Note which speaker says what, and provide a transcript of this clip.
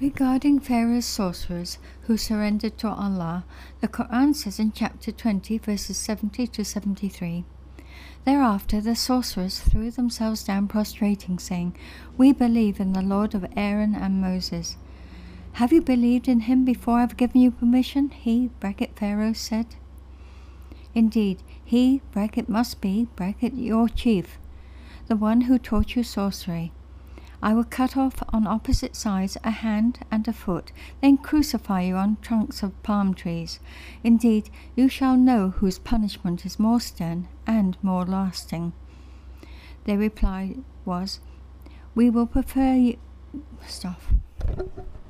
Speaker 1: Regarding Pharaoh's sorcerers who surrendered to Allah, the Quran says in chapter 20, verses 70 to 73, "Thereafter the sorcerers threw themselves down prostrating, saying, 'We believe in the Lord of Aaron and Moses.' 'Have you believed in him before I've given you permission?' he (Pharaoh) said. 'Indeed, he (must be) your chief, the one who taught you sorcery. I will cut off on opposite sides a hand and a foot, then crucify you on trunks of palm trees. Indeed, you shall know whose punishment is more stern and more lasting.' Their reply was, 'We will prefer you..." Stop.